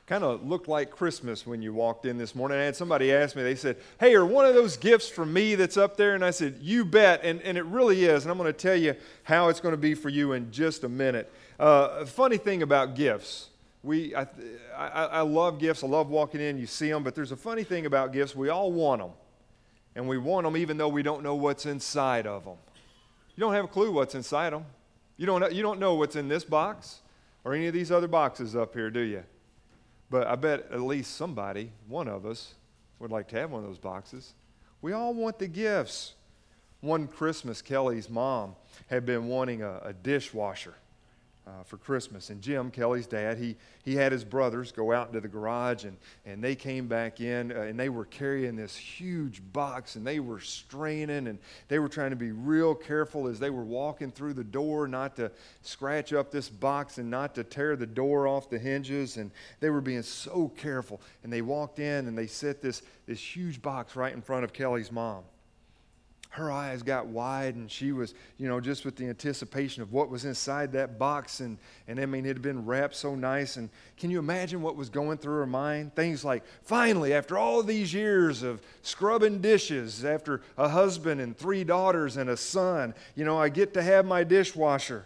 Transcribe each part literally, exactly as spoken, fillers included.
kind of looked like Christmas when you walked in this morning. I had somebody ask me, they said, hey, are one of those gifts for me that's up there? And I said, you bet, and, and it really is, and I'm going to tell you how it's going to be for you in just a minute. Uh, a funny thing about gifts, we I, I, I love gifts, I love walking in, you see them, but there's a funny thing about gifts, we all want them, and we want them even though we don't know what's inside of them. You don't have a clue what's inside them. You don't, you don't know what's in this box or any of these other boxes up here, do you? But I bet at least somebody, one of us, would like to have one of those boxes. We all want the gifts. One Christmas, Kelly's mom had been wanting a, a dishwasher uh, for Christmas. And Jim, Kelly's dad, he he had his brothers go out into the garage, and, and they came back in, uh, and they were carrying this huge box, and they were straining, and they were trying to be real careful as they were walking through the door not to scratch up this box and not to tear the door off the hinges, and they were being so careful. And they walked in, and they set this, this huge box right in front of Kelly's mom. Her eyes got wide, and she was, you know, just with the anticipation of what was inside that box. And, and I mean, it had been wrapped so nice. And can you imagine what was going through her mind? Things like, finally, after all these years of scrubbing dishes, after a husband and three daughters and a son, you know, I get to have my dishwasher.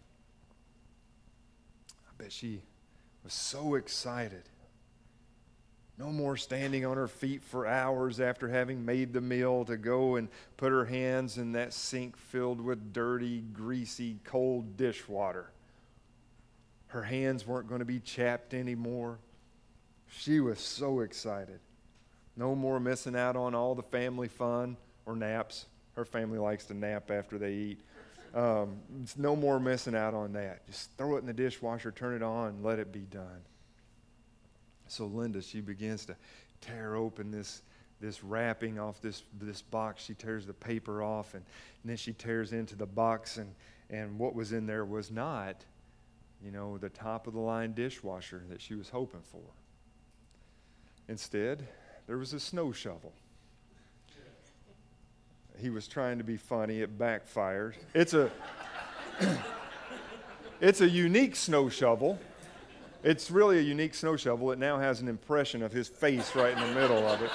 I bet she was so excited. No more standing on her feet for hours after having made the meal to go and put her hands in that sink filled with dirty, greasy, cold dishwater. Her hands weren't going to be chapped anymore. She was so excited. No more missing out on all the family fun or naps. Her family likes to nap after they eat. Um, no more missing out on that. Just throw it in the dishwasher, turn it on, and let it be done. So Linda, she begins to tear open this this wrapping off this this box. She tears the paper off, and, and then she tears into the box, and, and what was in there was not, you know, the top-of-the-line dishwasher that she was hoping for. Instead, there was a snow shovel. He was trying to be funny. It backfired. It's a it's a unique snow shovel. It's really a unique snow shovel. It now has an impression of his face right in the middle of it.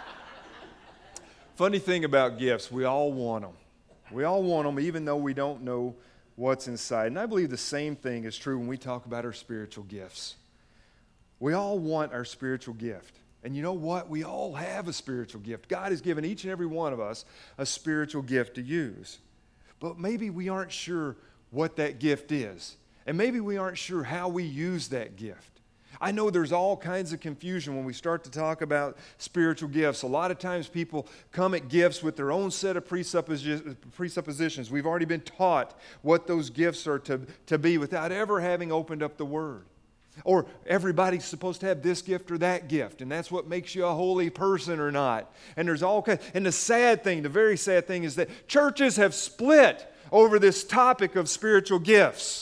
Funny thing about gifts, we all want them. We all want them even though we don't know what's inside. And I believe the same thing is true when we talk about our spiritual gifts. We all want our spiritual gift. And you know what? We all have a spiritual gift. God has given each and every one of us a spiritual gift to use. But maybe we aren't sure what that gift is. And maybe we aren't sure how we use that gift. I know there's all kinds of confusion when we start to talk about spiritual gifts. A lot of times people come at gifts with their own set of presuppos- presuppositions. We've already been taught what those gifts are to, to be without ever having opened up the Word. Or everybody's supposed to have this gift or that gift, and that's what makes you a holy person or not. And there's all kinds. And the sad thing, the very sad thing is that churches have split over this topic of spiritual gifts.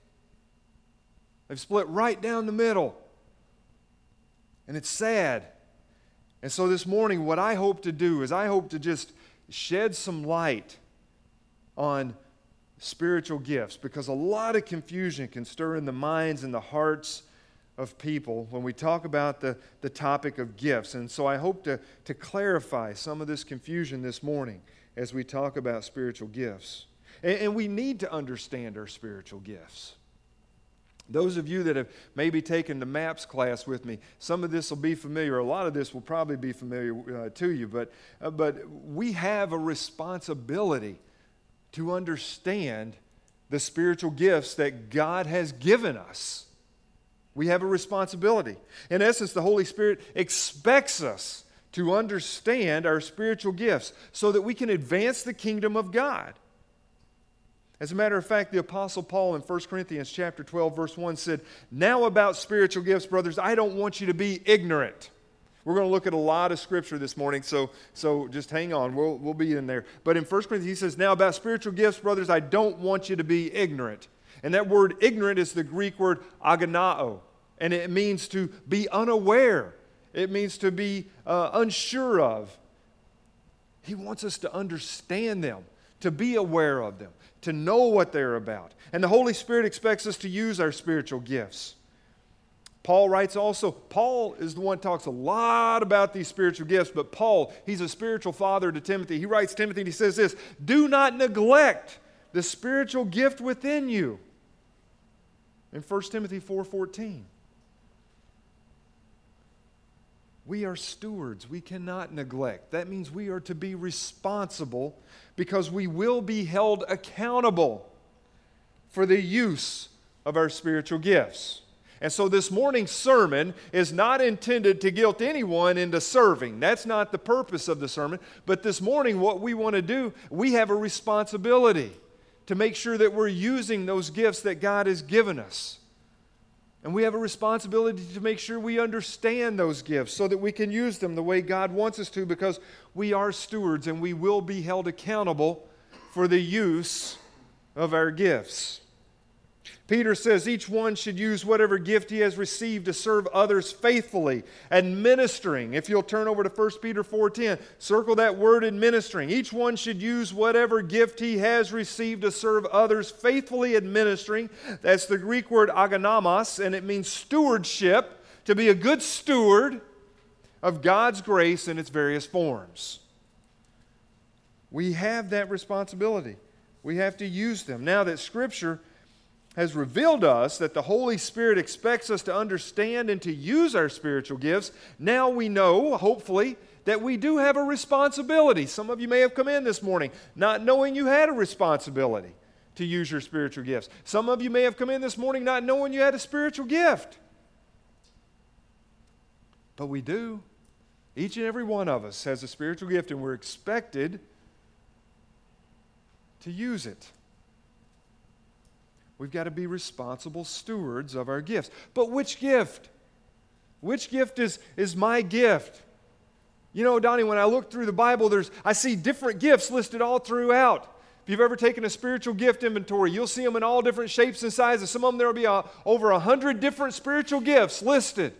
They've split right down the middle. And it's sad. And so this morning, what I hope to do is I hope to just shed some light on spiritual gifts, because a lot of confusion can stir in the minds and the hearts of people when we talk about the, the topic of gifts. And so I hope to, to clarify some of this confusion this morning as we talk about spiritual gifts. And, and we need to understand our spiritual gifts. Those of you that have maybe taken the MAPS class with me, some of this will be familiar. A lot of this will probably be familiar uh, to you. But, uh, but we have a responsibility to understand the spiritual gifts that God has given us. We have a responsibility. In essence, the Holy Spirit expects us to understand our spiritual gifts so that we can advance the kingdom of God. As a matter of fact, the Apostle Paul in First Corinthians chapter twelve, verse one said, "Now about spiritual gifts, brothers, I don't want you to be ignorant." We're going to look at a lot of Scripture this morning, so, so just hang on. We'll, we'll be in there. But in First Corinthians, he says, "Now about spiritual gifts, brothers, I don't want you to be ignorant." And that word ignorant is the Greek word agonao, and it means to be unaware. It means to be uh, unsure of. He wants us to understand them, to be aware of them, to know what they're about. And the Holy Spirit expects us to use our spiritual gifts. Paul writes also, Paul is the one who talks a lot about these spiritual gifts, but Paul, he's a spiritual father to Timothy. He writes Timothy and he says this, do not neglect the spiritual gift within you. In First Timothy four fourteen. We are stewards. We cannot neglect. That means we are to be responsible because we will be held accountable for the use of our spiritual gifts. And so this morning's sermon is not intended to guilt anyone into serving. That's not the purpose of the sermon. But this morning, what we want to do, we have a responsibility to make sure that we're using those gifts that God has given us. And we have a responsibility to make sure we understand those gifts so that we can use them the way God wants us to, because we are stewards and we will be held accountable for the use of our gifts. Peter says each one should use whatever gift he has received to serve others faithfully, administering. If you'll turn over to First Peter four ten, circle that word administering. Each one should use whatever gift he has received to serve others faithfully, administering. That's the Greek word agonamos, and it means stewardship, to be a good steward of God's grace in its various forms. We have that responsibility. We have to use them. Now that Scripture has revealed to us that the Holy Spirit expects us to understand and to use our spiritual gifts, now we know, hopefully, that we do have a responsibility. Some of you may have come in this morning not knowing you had a responsibility to use your spiritual gifts. Some of you may have come in this morning not knowing you had a spiritual gift. But we do. Each and every one of us has a spiritual gift, and we're expected to use it. We've got to be responsible stewards of our gifts. But which gift? Which gift is, is my gift? You know, Donnie, when I look through the Bible, there's I see different gifts listed all throughout. If you've ever taken a spiritual gift inventory, you'll see them in all different shapes and sizes. Some of them, there will be a, over a hundred different spiritual gifts listed.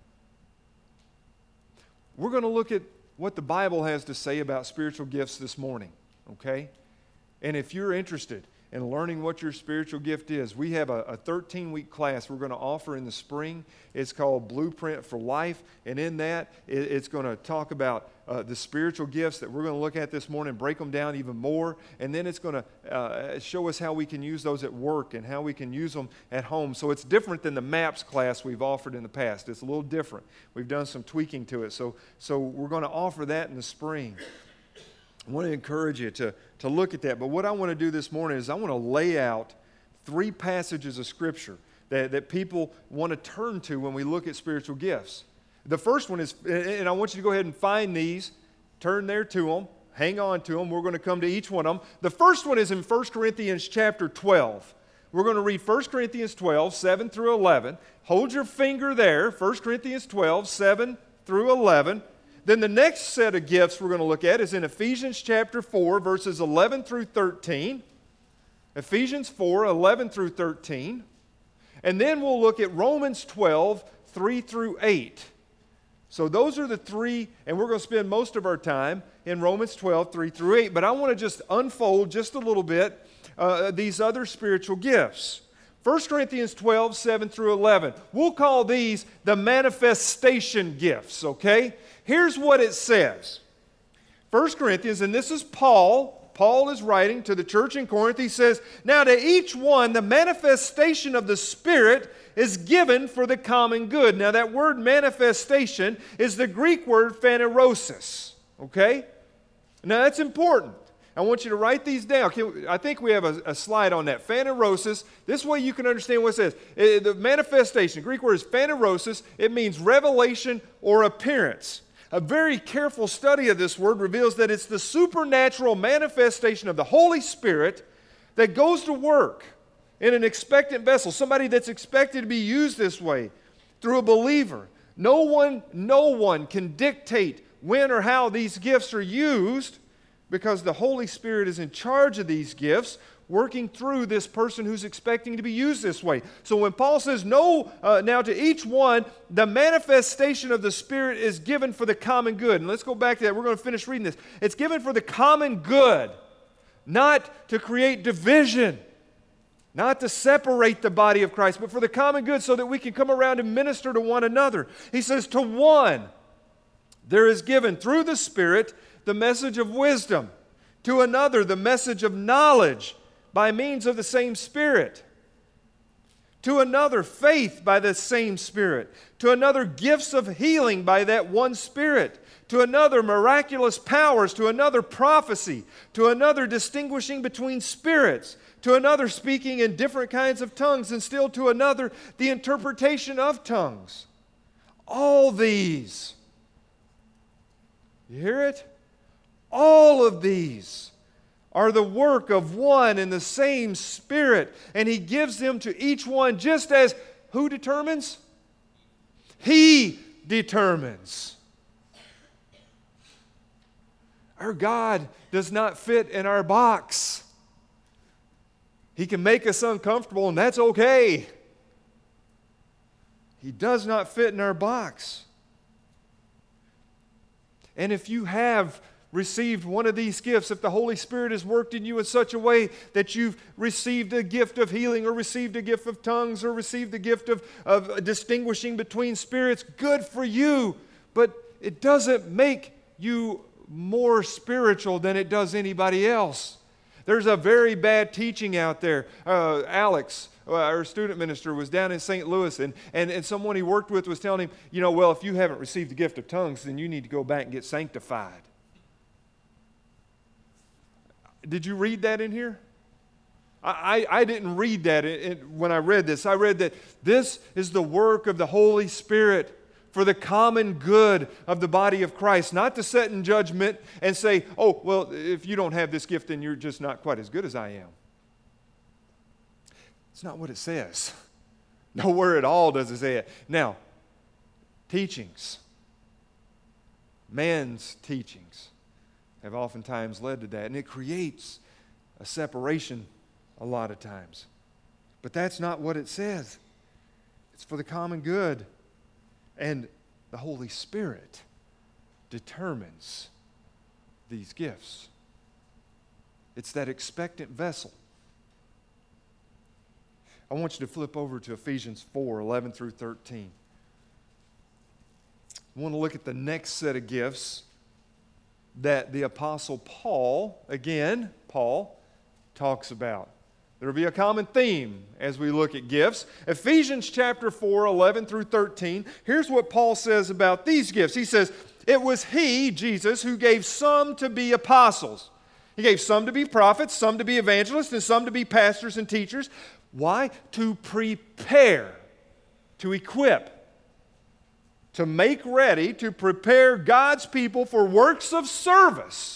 We're going to look at what the Bible has to say about spiritual gifts this morning, okay? And if you're interested and learning what your spiritual gift is, we have a thirteen-week class we're going to offer in the spring. It's called Blueprint for Life, and in that, it, it's going to talk about uh, the spiritual gifts that we're going to look at this morning, break them down even more, and then it's going to uh, show us how we can use those at work and how we can use them at home. So it's different than the MAPS class we've offered in the past. It's a little different. We've done some tweaking to it, so, so we're going to offer that in the spring. I want to encourage you to, to look at that. But what I want to do this morning is I want to lay out three passages of Scripture that, that people want to turn to when we look at spiritual gifts. The first one is, and I want you to go ahead and find these, turn there to them, hang on to them. We're going to come to each one of them. The first one is in First Corinthians chapter twelve. We're going to read First Corinthians twelve, seven through eleven. Hold your finger there, First Corinthians twelve, seven through eleven. Then the next set of gifts we're going to look at is in Ephesians chapter four, verses eleven through thirteen. Ephesians four, eleven through thirteen. And then we'll look at Romans twelve, three through eight. So those are the three, and we're going to spend most of our time in Romans twelve, three through eight. But I want to just unfold just a little bit uh, these other spiritual gifts. First Corinthians twelve, seven through eleven. We'll call these the manifestation gifts, okay? Here's what it says. First Corinthians, and this is Paul. Paul is writing to the church in Corinth. He says, now to each one the manifestation of the Spirit is given for the common good. Now that word manifestation is the Greek word phanerosis, okay? Now that's important. I want you to write these down. I think we have a, a slide on that. Phanerosis. This way you can understand what it says. It, the manifestation, Greek word is phanerosis. It means revelation or appearance. A very careful study of this word reveals that it's the supernatural manifestation of the Holy Spirit that goes to work in an expectant vessel, somebody that's expected to be used this way through a believer. No one, no one can dictate when or how these gifts are used, because the Holy Spirit is in charge of these gifts, working through this person who's expecting to be used this way. So when Paul says, no, uh, now to each one, the manifestation of the Spirit is given for the common good. And let's go back to that. We're going to finish reading this. It's given for the common good, not to create division. Not to separate the body of Christ, but for the common good so that we can come around and minister to one another. He says, to one, there is given through the Spirit the message of wisdom. To another, the message of knowledge by means of the same Spirit. To another, faith by the same Spirit. To another, gifts of healing by that one Spirit. To another, miraculous powers. To another, prophecy. To another, distinguishing between spirits. To another, speaking in different kinds of tongues. And still to another, the interpretation of tongues. All these. You hear it? All of these are the work of one and the same Spirit. And He gives them to each one just as who determines? He determines. Our God does not fit in our box. He can make us uncomfortable, and that's okay. He does not fit in our box. And if you have received one of these gifts, if the Holy Spirit has worked in you in such a way that you've received a gift of healing or received a gift of tongues or received a gift of, of distinguishing between spirits, good for you. But it doesn't make you more spiritual than it does anybody else. There's a very bad teaching out there. Uh, Alex, our student minister, was down in Saint Louis, and, and, and someone he worked with was telling him, you know, well, if you haven't received the gift of tongues, then you need to go back and get sanctified. Did you read that in here? I, I, I didn't read that in, in, when I read this. I read that this is the work of the Holy Spirit for the common good of the body of Christ, not to set in judgment and say, oh, well, if you don't have this gift, then you're just not quite as good as I am. It's not what it says. Nowhere at all does it say it. Now, teachings, man's teachings, have oftentimes led to that. And it creates a separation a lot of times. But that's not what it says. It's for the common good. And the Holy Spirit determines these gifts. It's that expectant vessel. I want you to flip over to Ephesians four, eleven through thirteen. I want to look at the next set of gifts that the Apostle Paul, again, Paul, talks about. There will be a common theme as we look at gifts. Ephesians chapter four, eleven through thirteen. Here's what Paul says about these gifts. He says, it was He, Jesus, who gave some to be apostles. He gave some to be prophets, some to be evangelists, and some to be pastors and teachers. Why? To prepare, to equip, to make ready, to prepare God's people for works of service,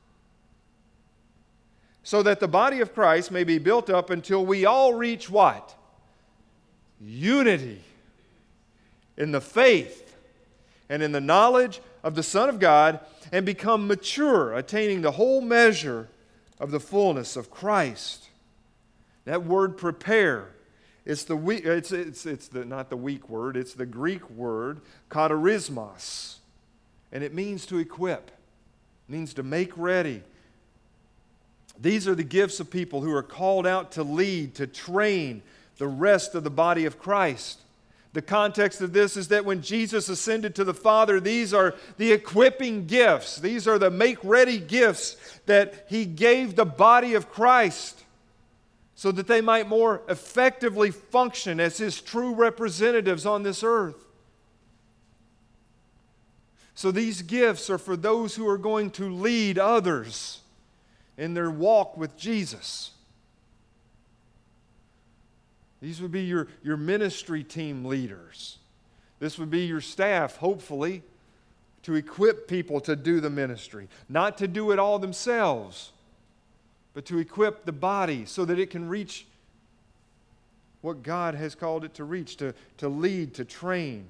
so that the body of Christ may be built up until we all reach what? Unity in the faith and in the knowledge of the Son of God, and become mature, attaining the whole measure of the fullness of Christ. That word prepare, it's the we, it's it's it's the not the weak word, it's the Greek word katarismos, and it means to equip, it means to make ready. These are the gifts of people who are called out to lead, to train the rest of the body of Christ. The context of this is that when Jesus ascended to the Father, these are the equipping gifts. These are the make-ready gifts that He gave the body of Christ so that they might more effectively function as His true representatives on this earth. So these gifts are for those who are going to lead others in their walk with Jesus. These would be your, your ministry team leaders. This would be your staff, hopefully, to equip people to do the ministry. Not to do it all themselves, but to equip the body so that it can reach what God has called it to reach, to, to lead, to train.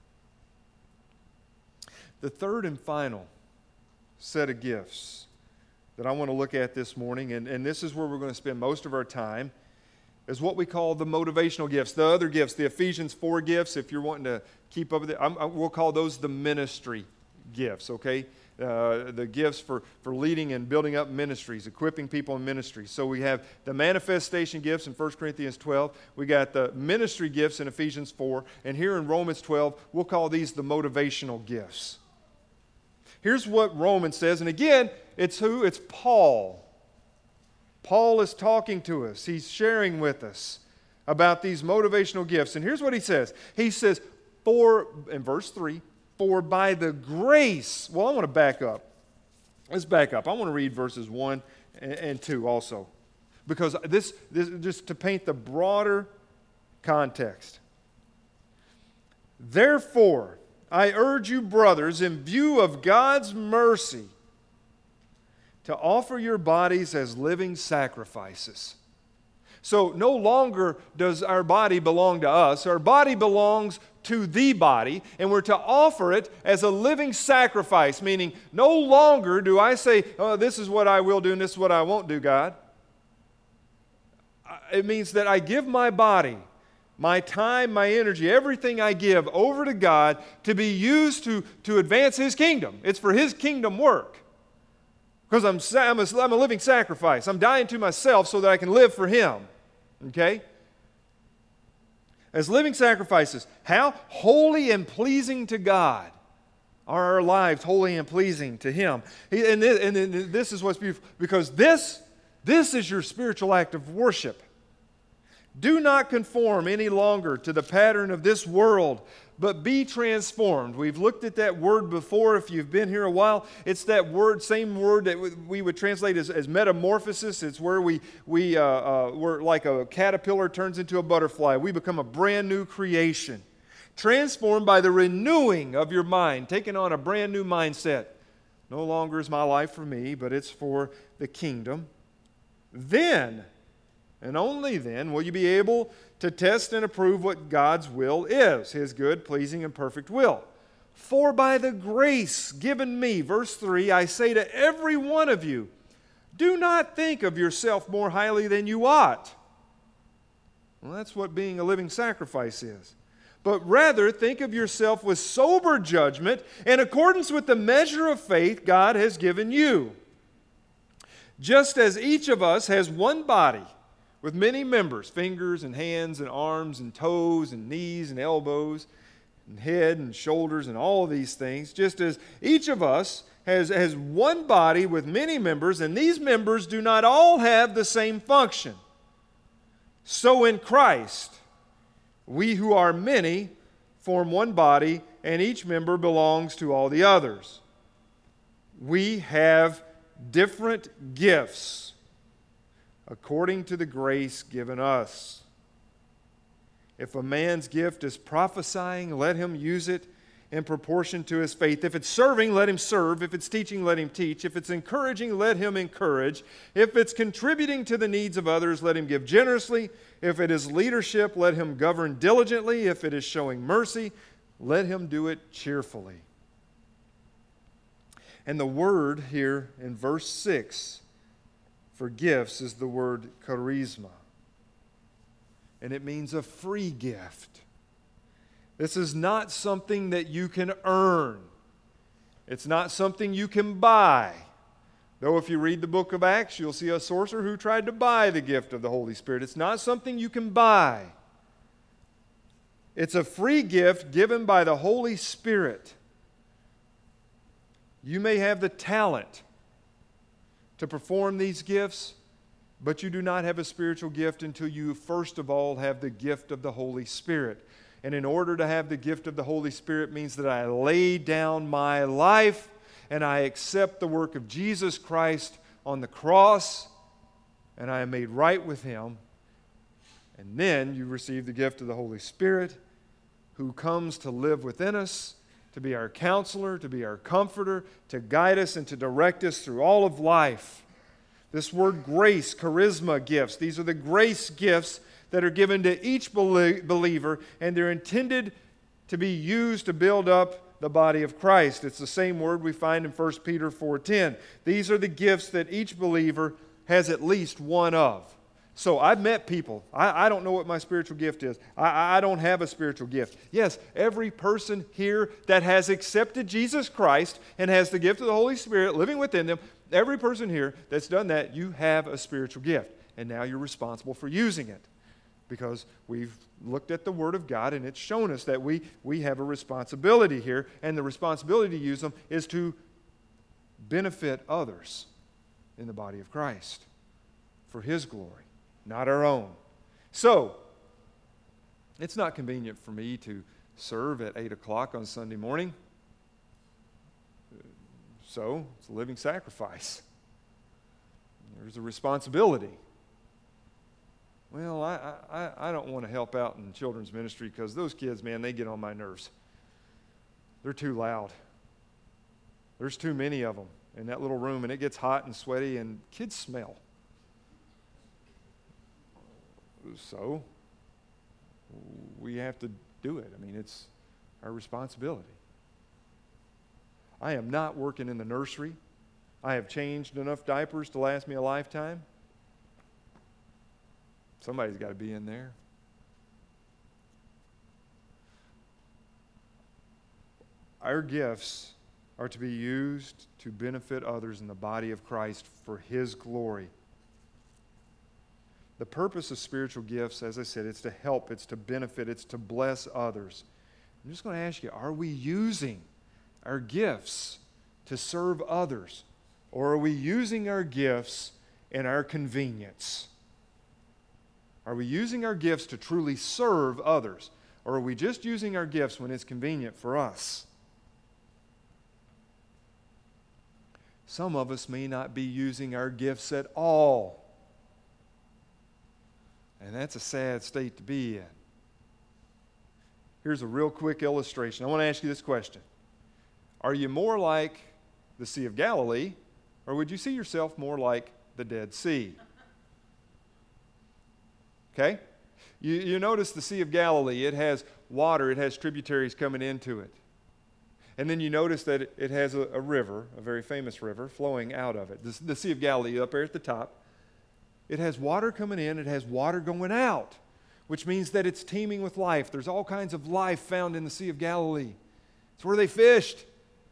The third and final set of gifts that I want to look at this morning, and, and this is where we're going to spend most of our time, is what we call the motivational gifts. The other gifts, the Ephesians four gifts, if you're wanting to keep up with it, I'm, I, we'll call those the ministry gifts, okay? uh, the gifts for, for leading and building up ministries, equipping people in ministry. So we have the manifestation gifts in First Corinthians twelve. We got the ministry gifts in Ephesians four. And here in Romans twelve, we'll call these the motivational gifts. Here's what Romans says. And again, it's who? It's Paul. Paul is talking to us. He's sharing with us about these motivational gifts. And here's what he says. He says, for, in verse three, for by the grace, well, I want to back up. Let's back up. I want to read verses one and two also. Because this, this just to paint the broader context. Therefore, I urge you, brothers, in view of God's mercy, to offer your bodies as living sacrifices. So no longer does our body belong to us. Our body belongs to the body, and we're to offer it as a living sacrifice, meaning no longer do I say, oh, this is what I will do and this is what I won't do, God. It means that I give my body, my time, my energy, everything I give over to God to be used to, to advance His kingdom. It's for His kingdom work. Because I'm, I'm, a, I'm a living sacrifice. I'm dying to myself so that I can live for Him. Okay? As living sacrifices. How? Holy and pleasing to God. Are our lives holy and pleasing to Him? And this, and this is what's beautiful. Because this, this is your spiritual act of worship. Do not conform any longer to the pattern of this world, but be transformed. We've looked at that word before. If you've been here a while, it's that word, same word that we would translate as, as metamorphosis. It's where we, we uh, uh, we're like a caterpillar turns into a butterfly. We become a brand new creation, transformed by the renewing of your mind, taking on a brand new mindset. No longer is my life for me, but it's for the kingdom. Then, and only then, will you be able to test and approve what God's will is, His good, pleasing, and perfect will. For by the grace given me, verse three, I say to every one of you, do not think of yourself more highly than you ought. Well, that's what being a living sacrifice is. But rather think of yourself with sober judgment in accordance with the measure of faith God has given you. Just as each of us has one body, with many members, fingers and hands and arms and toes and knees and elbows and head and shoulders and all of these things, just as each of us has, has one body with many members, and these members do not all have the same function. So in Christ, we who are many form one body, and each member belongs to all the others. We have different gifts according to the grace given us. If a man's gift is prophesying, let him use it in proportion to his faith. If it's serving, let him serve. If it's teaching, let him teach. If it's encouraging, let him encourage. If it's contributing to the needs of others, let him give generously. If it is leadership, let him govern diligently. If it is showing mercy, let him do it cheerfully. And the word here in verse six for gifts is the word charisma. And it means a free gift. This is not something that you can earn. It's not something you can buy. Though if you read the book of Acts, you'll see a sorcerer who tried to buy the gift of the Holy Spirit. It's not something you can buy. It's a free gift given by the Holy Spirit. You may have the talent to perform these gifts, but you do not have a spiritual gift until you first of all have the gift of the Holy Spirit. And in order to have the gift of the Holy Spirit means that I lay down my life and I accept the work of Jesus Christ on the cross, and I am made right with Him. And then you receive the gift of the Holy Spirit, who comes to live within us, to be our counselor, to be our comforter, to guide us and to direct us through all of life. This word grace, charisma gifts, these are the grace gifts that are given to each believer, and they're intended to be used to build up the body of Christ. It's the same word we find in First Peter four ten. These are the gifts that each believer has at least one of. So I've met people. I, I don't know what my spiritual gift is. I, I don't have a spiritual gift. Yes, every person here that has accepted Jesus Christ and has the gift of the Holy Spirit living within them, every person here that's done that, you have a spiritual gift. And now you're responsible for using it. Because we've looked at the Word of God and it's shown us that we, we have a responsibility here. And the responsibility to use them is to benefit others in the body of Christ for His glory, not our own. So, it's not convenient for me to serve at eight o'clock on Sunday morning. So, it's a living sacrifice. There's a responsibility. Well, I, I, I don't want to help out in children's ministry because those kids, man, they get on my nerves. They're too loud. There's too many of them in that little room, and it gets hot and sweaty, and kids smell. So, we have to do it. I mean, it's our responsibility. I am not working in the nursery. I have changed enough diapers to last me a lifetime. Somebody's got to be in there. Our gifts are to be used to benefit others in the body of Christ for His glory. The purpose of spiritual gifts, as I said, it's to help, it's to benefit, it's to bless others. I'm just going to ask you, are we using our gifts to serve others? Or are we using our gifts in our convenience? Are we using our gifts to truly serve others? Or are we just using our gifts when it's convenient for us? Some of us may not be using our gifts at all. And that's a sad state to be in. Here's a real quick illustration. I want to ask you this question. Are you more like the Sea of Galilee, or would you see yourself more like the Dead Sea? Okay? You, you notice the Sea of Galilee, it has water, it has tributaries coming into it. And then you notice that it, it has a, a river, a very famous river, flowing out of it. The, the Sea of Galilee up there at the top, it has water coming in, it has water going out, which means that it's teeming with life. There's all kinds of life found in the Sea of Galilee. It's where they fished.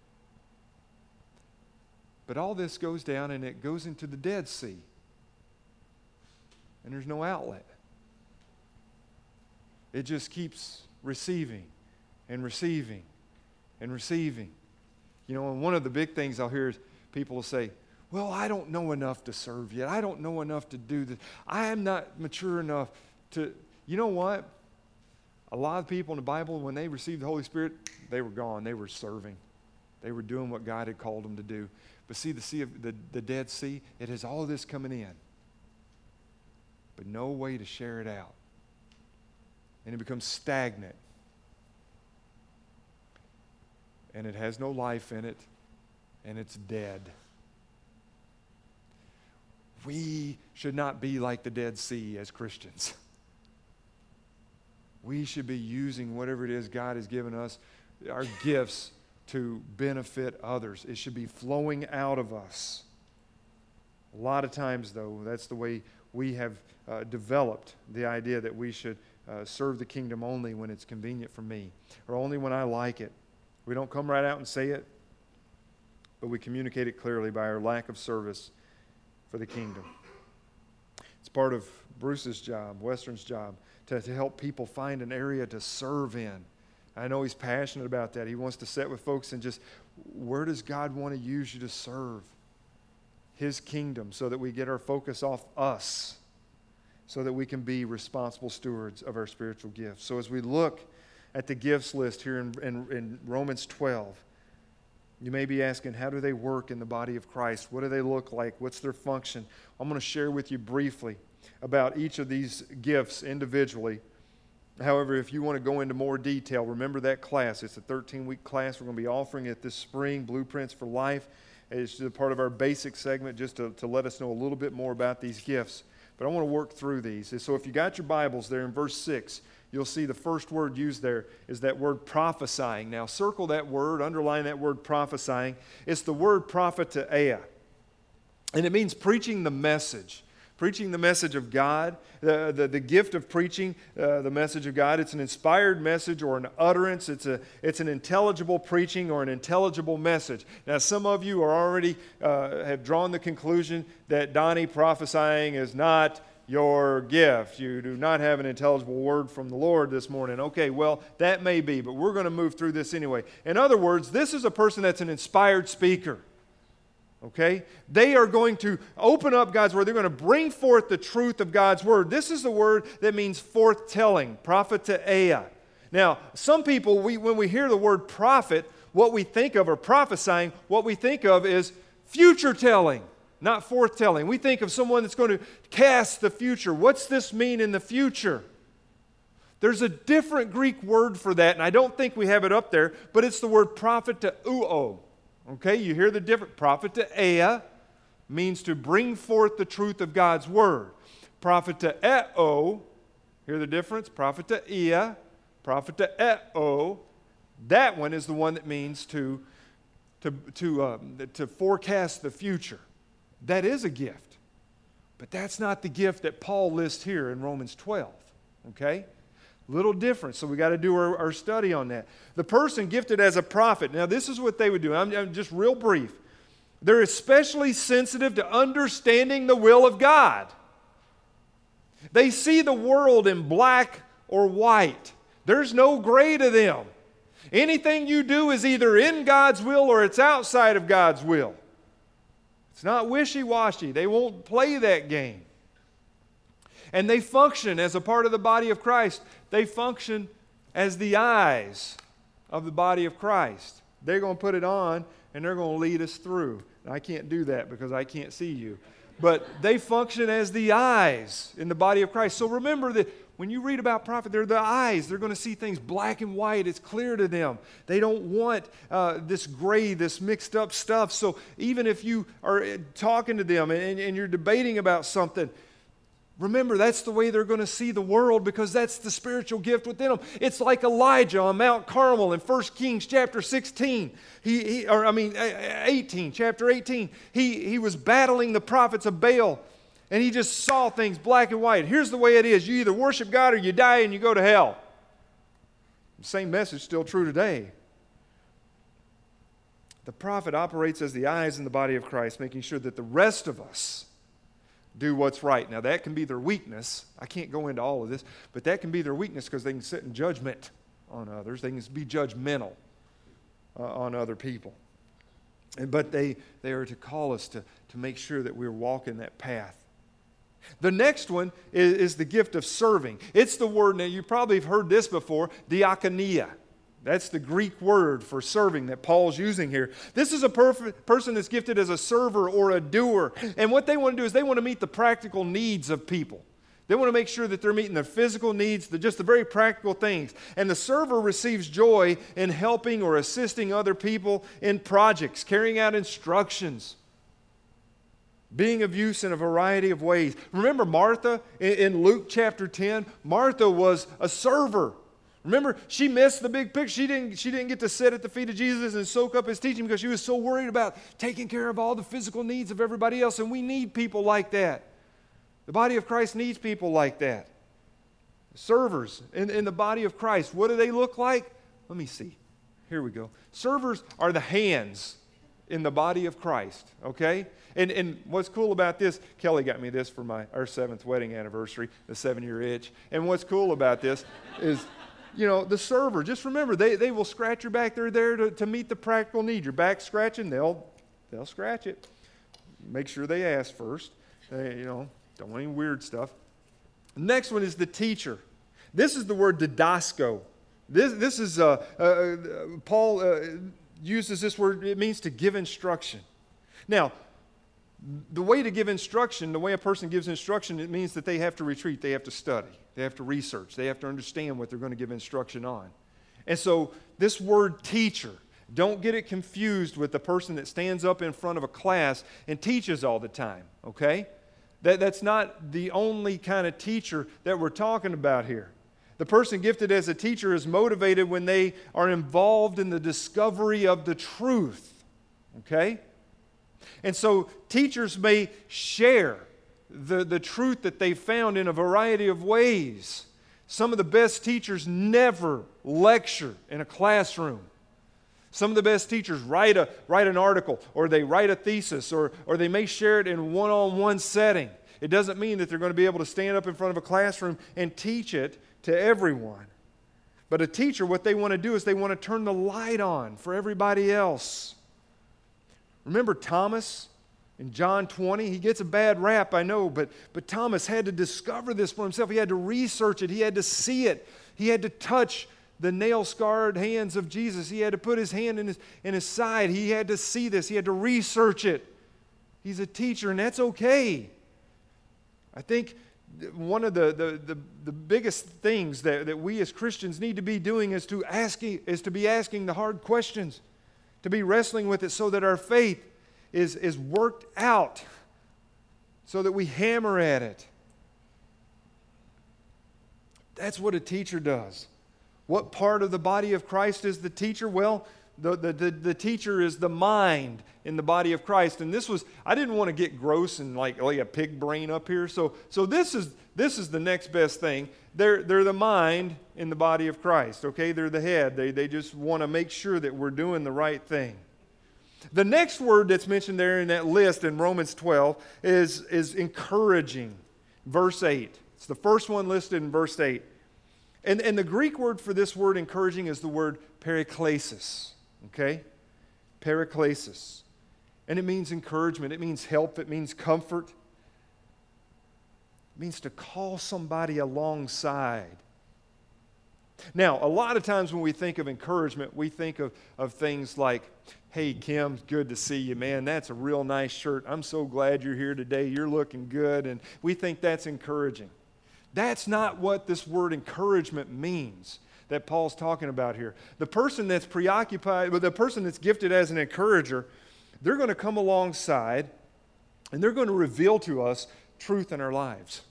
But all this goes down and it goes into the Dead Sea. And there's no outlet. It just keeps receiving and receiving and receiving. You know, and one of the big things I'll hear is people will say, well, I don't know enough to serve yet. I don't know enough to do this. I am not mature enough to... You know what? A lot of people in the Bible, when they received the Holy Spirit, they were gone. They were serving. They were doing what God had called them to do. But see, the sea of the, the Dead Sea, it has all of this coming in, but no way to share it out. And it becomes stagnant. And it has no life in it, and it's dead. We should not be like the Dead Sea as Christians. We should be using whatever it is God has given us, our gifts, to benefit others. It should be flowing out of us. A lot of times, though, that's the way we have uh, developed the idea that we should uh, serve the kingdom only when it's convenient for me, or only when I like it. We don't come right out and say it, but we communicate it clearly by our lack of service for the kingdom. It's part of Bruce's job, Western's job, to, to help people find an area to serve in. I know he's passionate about that. He wants to sit with folks and just, where does God want to use you to serve His kingdom, so that we get our focus off us, so that we can be responsible stewards of our spiritual gifts. So as we look at the gifts list here in, in, in Romans twelve, you may be asking, how do they work in the body of Christ? What do they look like? What's their function? I'm going to share with you briefly about each of these gifts individually. However, if you want to go into more detail, remember that class. It's a thirteen-week class we're going to be offering it this spring, Blueprints for Life. It's just a part of our basic segment just to, to let us know a little bit more about these gifts. But I want to work through these. So if you got your Bibles there in verse six, you'll see the first word used there is that word prophesying. Now circle that word, underline that word prophesying. It's the word propheteia. And it means preaching the message. preaching the message of God, the, the, the gift of preaching uh, the message of God. It's an inspired message or an utterance. It's, a, it's an intelligible preaching or an intelligible message. Now, some of you are already uh, have drawn the conclusion that Donnie prophesying is not your gift. You do not have an intelligible word from the Lord this morning. Okay, well, that may be, but we're going to move through this anyway. In other words, this is a person that's an inspired speaker. Okay? They are going to open up God's Word. They're going to bring forth the truth of God's Word. This is the word that means forth-telling, propheteia. Now, some people, we, when we hear the word prophet, what we think of, or prophesying, what we think of is future-telling, not forth-telling. We think of someone that's going to cast the future. What's this mean in the future? There's a different Greek word for that, and I don't think we have it up there, but it's the word propheteuo. Okay, you hear the difference. Propheteia means to bring forth the truth of God's Word. Propheteo, hear the difference? Propheteia, propheteo, that one is the one that means to, to, to, um, to forecast the future. That is a gift. But that's not the gift that Paul lists here in Romans twelve. Okay? Little different, so we got to do our, our study on that. The person gifted as a prophet, now this is what they would do. I'm, I'm just real brief. They're especially sensitive to understanding the will of God. They see the world in black or white. There's no gray to them. Anything you do is either in God's will or it's outside of God's will. It's not wishy-washy. They won't play that game. And they function as a part of the body of Christ. They function as the eyes of the body of Christ. They're going to put it on and they're going to lead us through. And I can't do that because I can't see you. But they function as the eyes in the body of Christ. So remember that when you read about prophet, they're the eyes. They're going to see things black and white. It's clear to them. They don't want uh, this gray, this mixed up stuff. So even if you are talking to them and, and you're debating about something, remember, that's the way they're going to see the world because that's the spiritual gift within them. It's like Elijah on Mount Carmel in First Kings chapter sixteen. He, he or I mean eighteen, chapter eighteen. He, he was battling the prophets of Baal, and he just saw things black and white. Here's the way it is. You either worship God or you die and you go to hell. The same message still true today. The prophet operates as the eyes in the body of Christ, making sure that the rest of us do what's right. Now, that can be their weakness. I can't go into all of this, but that can be their weakness because they can sit in judgment on others. They can be judgmental uh, on other people. And, but they, they are to call us to, to make sure that we're walking that path. The next one is, is the gift of serving. It's the word, now you probably have heard this before, diakonia. That's the Greek word for serving that Paul's using here. This is a perf- person that's gifted as a server or a doer. And what they want to do is they want to meet the practical needs of people. They want to make sure that they're meeting their physical needs, the, just the very practical things. And the server receives joy in helping or assisting other people in projects, carrying out instructions, being of use in a variety of ways. Remember Martha in, in Luke chapter ten? Martha was a server. Remember, she missed the big picture. She didn't, she didn't get to sit at the feet of Jesus and soak up his teaching because she was so worried about taking care of all the physical needs of everybody else. And we need people like that. The body of Christ needs people like that. Servers in, in the body of Christ, what do they look like? Let me see. Here we go. Servers are the hands in the body of Christ, okay? And, and what's cool about this, Kelly got me this for my our seventh wedding anniversary, the seven-year itch. And what's cool about this is, you know, the server, just remember, they, they will scratch your back. They're there to, to meet the practical need. Your back's scratching, they'll they'll scratch it. Make sure they ask first. They, you know, don't want any weird stuff. The next one is the teacher. This is the word didasko. This, this is, uh, uh, Paul uh, uses this word, it means to give instruction. Now, the way to give instruction, the way a person gives instruction, it means that they have to retreat, they have to study, they have to research, they have to understand what they're going to give instruction on. And so this word teacher, don't get it confused with the person that stands up in front of a class and teaches all the time, okay? That, that's not the only kind of teacher that we're talking about here. The person gifted as a teacher is motivated when they are involved in the discovery of the truth, okay? And so teachers may share the, the truth that they found in a variety of ways. Some of the best teachers never lecture in a classroom. Some of the best teachers write a write an article, or they write a thesis, or, or they may share it in one-on-one setting. It doesn't mean that they're going to be able to stand up in front of a classroom and teach it to everyone. But a teacher, what they want to do is they want to turn the light on for everybody else. Remember Thomas in John twenty? He gets a bad rap, I know, but, but Thomas had to discover this for himself. He had to research it. He had to see it. He had to touch the nail-scarred hands of Jesus. He had to put his hand in his, in his side. He had to see this. He had to research it. He's a teacher, and that's okay. I think one of the, the, the, the biggest things that, that we as Christians need to be doing is to, asking, is to be asking the hard questions, to be wrestling with it so that our faith is, is worked out, so that we hammer at it. That's what a teacher does. What part of the body of Christ is the teacher? Well, the, the, the, the teacher is the mind in the body of Christ. And this was, I didn't want to get gross and like lay a pig brain up here. So, so this is this is the next best thing. They're, they're the mind in the body of Christ, okay? They're the head. They, they just want to make sure that we're doing the right thing. The next word that's mentioned there in that list in Romans twelve is, is encouraging. Verse eight. It's the first one listed in verse eight. And, and the Greek word for this word encouraging is the word paraklesis, okay? Paraklesis. And it means encouragement. It means help. It means comfort. It means to call somebody alongside. Now, a lot of times when we think of encouragement, we think of, of things like, hey, Kim, good to see you, man. That's a real nice shirt. I'm so glad you're here today. You're looking good. And we think that's encouraging. That's not what this word encouragement means that Paul's talking about here. The person that's preoccupied, the person that's gifted as an encourager, they're going to come alongside and they're going to reveal to us truth in our lives.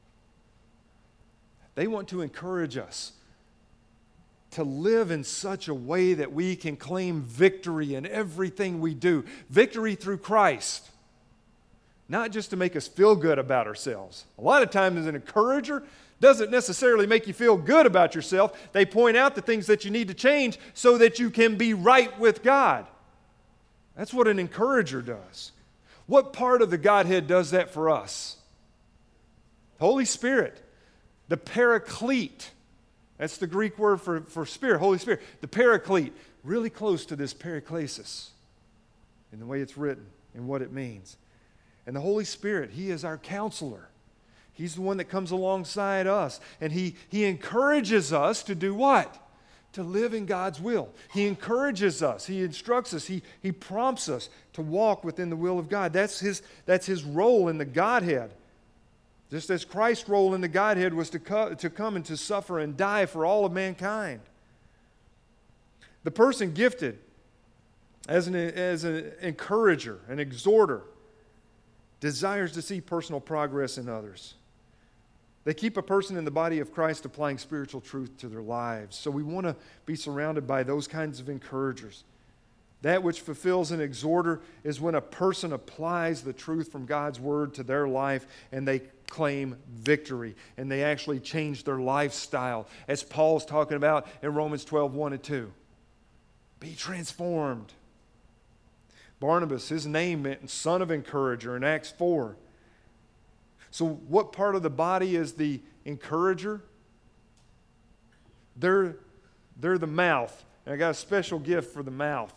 They want to encourage us to live in such a way that we can claim victory in everything we do. Victory through Christ. Not just to make us feel good about ourselves. A lot of times as an encourager doesn't necessarily make you feel good about yourself. They point out the things that you need to change so that you can be right with God. That's what an encourager does. What part of the Godhead does that for us? Holy Spirit. The Paraclete. That's the Greek word for, for Spirit, Holy Spirit. The Paraclete. Really close to this paraklesis in the way it's written and what it means. And the Holy Spirit, He is our counselor. He's the one that comes alongside us. And He, he encourages us to do what? To live in God's will. He encourages us. He instructs us. He, he prompts us to walk within the will of God. That's His, that's his role in the Godhead. Just as Christ's role in the Godhead was to, co- to come and to suffer and die for all of mankind. The person gifted as an, as an encourager, an exhorter, desires to see personal progress in others. They keep a person in the body of Christ applying spiritual truth to their lives. So we want to be surrounded by those kinds of encouragers. That which fulfills an exhorter is when a person applies the truth from God's Word to their life and they claim victory and they actually change their lifestyle, as Paul's talking about in Romans twelve, one and two. Be transformed. Barnabas, his name meant son of encourager in Acts four. So what part of the body is the encourager? They're, they're the mouth. And I got a special gift for the mouth.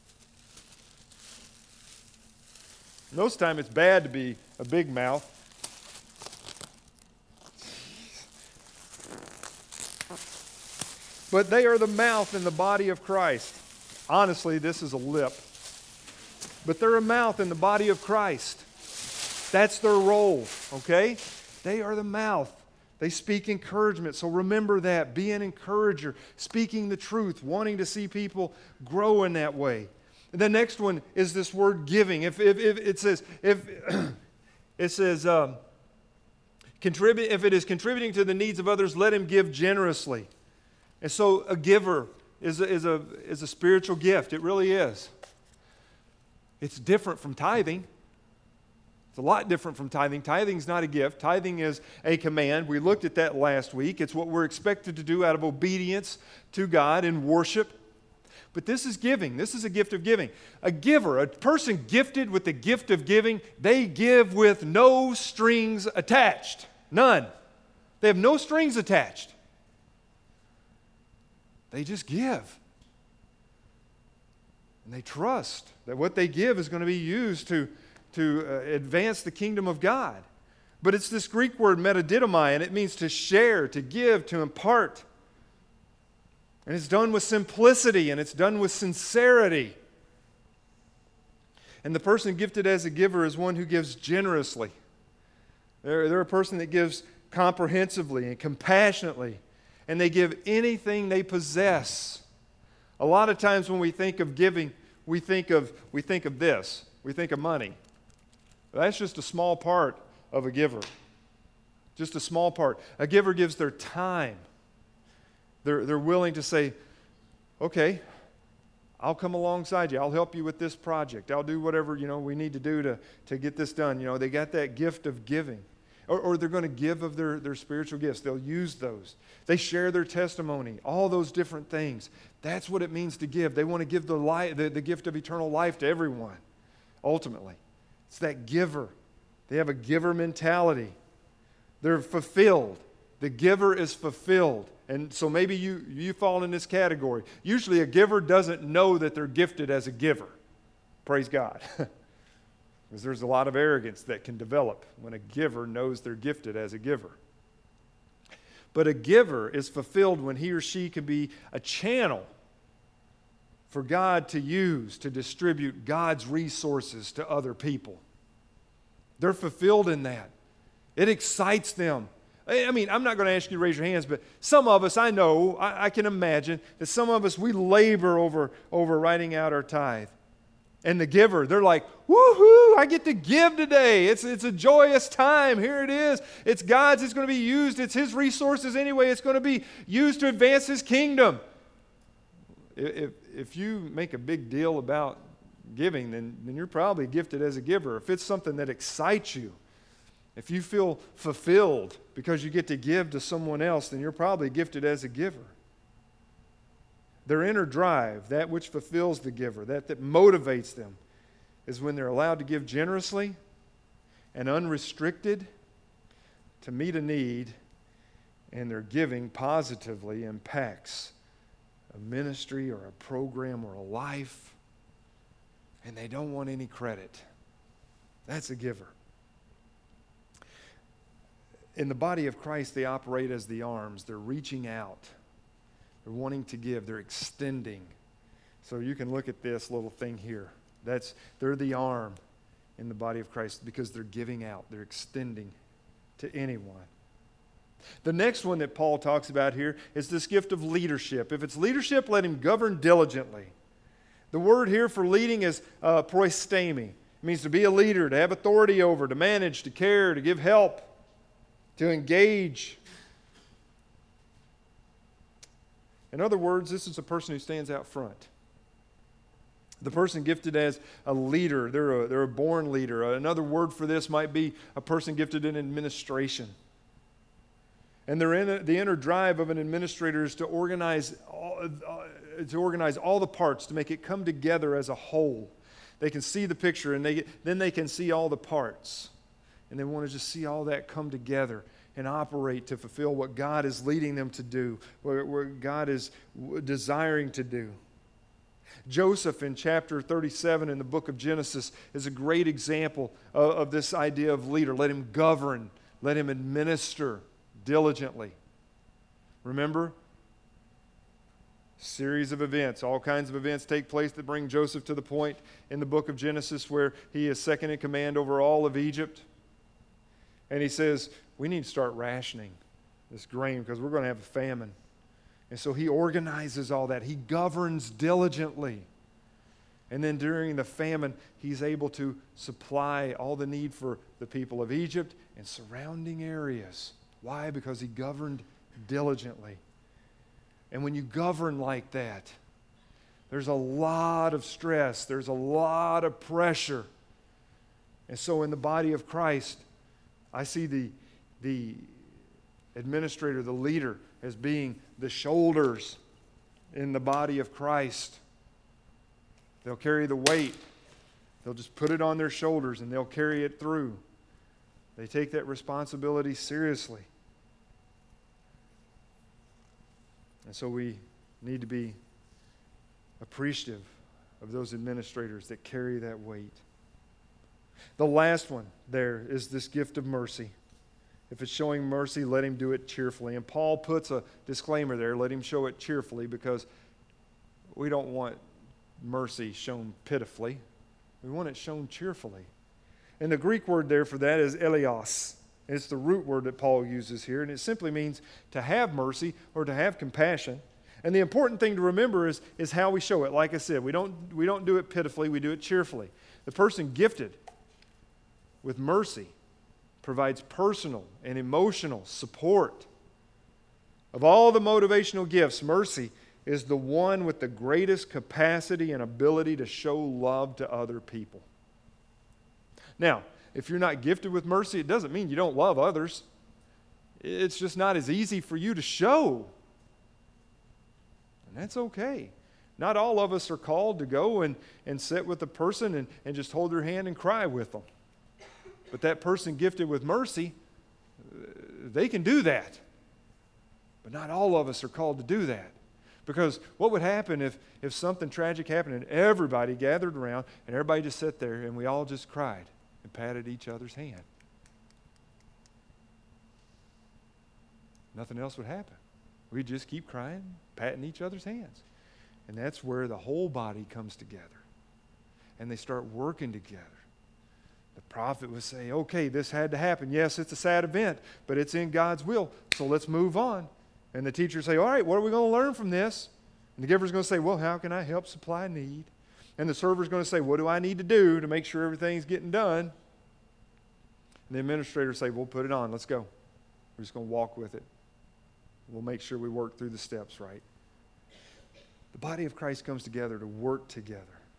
Most of the time it's bad to be a big mouth. But they are the mouth in the body of Christ. Honestly, this is a lip. But they're a mouth in the body of Christ. That's their role, okay? They are the mouth. They speak encouragement. So remember that. Be an encourager, speaking the truth, wanting to see people grow in that way. The next one is this word giving. If, if, if it says, if it says, um, contribute, if it is contributing to the needs of others, let him give generously. And so a giver is a, is a, is a spiritual gift. It really is. It's different from tithing. It's a lot different from tithing. Tithing is not a gift. Tithing is a command. We looked at that last week. It's what we're expected to do out of obedience to God in worship. But this is giving. This is a gift of giving. A giver, a person gifted with the gift of giving, they give with no strings attached. None. They have no strings attached. They just give. And they trust that what they give is going to be used to, to uh, advance the kingdom of God. But it's this Greek word metadidomai, and it means to share, to give, to impart. And it's done with simplicity, and it's done with sincerity. And the person gifted as a giver is one who gives generously. They're, they're a person that gives comprehensively and compassionately, and they give anything they possess. A lot of times when we think of giving, we think of, we think of this. We think of money. That's just a small part of a giver. Just a small part. A giver gives their time. They're, they're willing to say, okay, I'll come alongside you. I'll help you with this project. I'll do whatever, you know, we need to do to, to get this done. You know, they got that gift of giving. Or, or they're going to give of their, their spiritual gifts. They'll use those. They share their testimony. All those different things. That's what it means to give. They want to give the, life, the, the gift of eternal life to everyone, ultimately. It's that giver. They have a giver mentality. They're fulfilled. The giver is fulfilled. And so maybe you, you fall in this category. Usually a giver doesn't know that they're gifted as a giver. Praise God. Because there's a lot of arrogance that can develop when a giver knows they're gifted as a giver. But a giver is fulfilled when he or she can be a channel for God to use to distribute God's resources to other people. They're fulfilled in that. It excites them. I mean, I'm not going to ask you to raise your hands, but some of us, I know, I, I can imagine that some of us, we labor over, over writing out our tithe. And the giver, they're like, woohoo, I get to give today. It's, it's a joyous time. Here it is. It's God's. It's going to be used. It's His resources anyway. It's going to be used to advance His kingdom. If, if you make a big deal about giving, then, then you're probably gifted as a giver. If it's something that excites you, if you feel fulfilled because you get to give to someone else, then you're probably gifted as a giver. Their inner drive, that which fulfills the giver, that, that motivates them, is when they're allowed to give generously and unrestricted to meet a need, and their giving positively impacts a ministry or a program or a life, and they don't want any credit. That's a giver. In the body of Christ, they operate as the arms. They're reaching out. They're wanting to give. They're extending. So you can look at this little thing here. That's they're the arm in the body of Christ because they're giving out. They're extending to anyone. The next one that Paul talks about here is this gift of leadership. If it's leadership, let him govern diligently. The word here for leading is uh, proistemi. It means to be a leader, to have authority over, to manage, to care, to give help, to engage. In other words, this is a person who stands out front. The person gifted as a leader, they're a, they're a born leader. Another word for this might be a person gifted in administration. And they're in a, the inner drive of an administrator is to organize, all, uh, to organize all the parts, to make it come together as a whole. They can see the picture, and they get, then they can see all the parts. And they want to just see all that come together and operate to fulfill what God is leading them to do, what, what God is desiring to do. Joseph in chapter thirty-seven in the book of Genesis is a great example of, of this idea of leader. Let him govern, let him administer diligently. Remember? Series of events, all kinds of events take place that bring Joseph to the point in the book of Genesis where he is second in command over all of Egypt. And he says, we need to start rationing this grain because we're going to have a famine. And so he organizes all that. He governs diligently. And then during the famine, he's able to supply all the need for the people of Egypt and surrounding areas. Why? Because he governed diligently. And when you govern like that, there's a lot of stress. There's a lot of pressure. And so in the body of Christ, I see the, the administrator, the leader, as being the shoulders in the body of Christ. They'll carry the weight. They'll just put it on their shoulders and they'll carry it through. They take that responsibility seriously. And so we need to be appreciative of those administrators that carry that weight. The last one there is this gift of mercy. If it's showing mercy, let him do it cheerfully. And Paul puts a disclaimer there, let him show it cheerfully, because we don't want mercy shown pitifully. We want it shown cheerfully. And the Greek word there for that is eleos. It's the root word that Paul uses here, and it simply means to have mercy or to have compassion. And the important thing to remember is, is how we show it. Like I said, we don't, we don't do it pitifully, we do it cheerfully. The person gifted with mercy provides personal and emotional support. Of all the motivational gifts, mercy is the one with the greatest capacity and ability to show love to other people. Now, if you're not gifted with mercy, it doesn't mean you don't love others. It's just not as easy for you to show. And that's okay. Not all of us are called to go and, and sit with a person and, and just hold their hand and cry with them. But that person gifted with mercy, they can do that. But not all of us are called to do that. Because what would happen if, if something tragic happened and everybody gathered around and everybody just sat there and we all just cried and patted each other's hand? Nothing else would happen. We'd just keep crying, patting each other's hands. And that's where the whole body comes together. And they start working together. The prophet would say, okay, this had to happen. Yes, it's a sad event, but it's in God's will, so let's move on. And the teacher would say, all right, what are we going to learn from this? And the giver's going to say, well, how can I help supply need? And the server's going to say, what do I need to do to make sure everything's getting done? And the administrator would say, we'll put it on. Let's go. We're just going to walk with it. We'll make sure we work through the steps right. The body of Christ comes together to work together.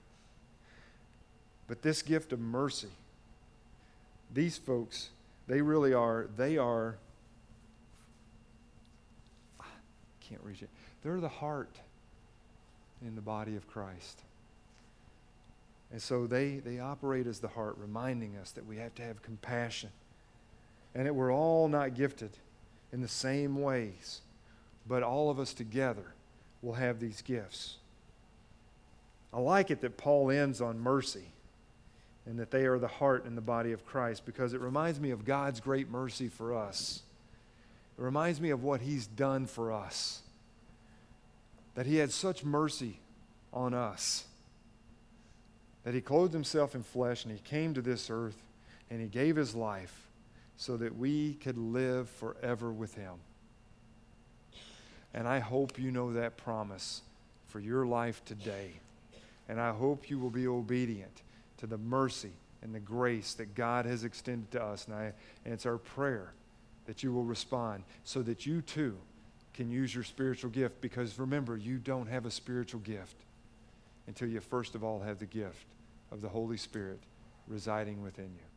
But this gift of mercy, these folks, they really are, they are, I can't reach it. They're the heart in the body of Christ. And so they, they operate as the heart, reminding us that we have to have compassion and that we're all not gifted in the same ways, but all of us together will have these gifts. I like it that Paul ends on mercy and that they are the heart in the body of Christ, because it reminds me of God's great mercy for us. It reminds me of what He's done for us, that He had such mercy on us, that He clothed Himself in flesh and He came to this earth and He gave His life so that we could live forever with Him. And I hope you know that promise for your life today. And I hope you will be obedient to the mercy and the grace that God has extended to us. And, I, and it's our prayer that you will respond so that you too can use your spiritual gift. Because remember, you don't have a spiritual gift until you first of all have the gift of the Holy Spirit residing within you.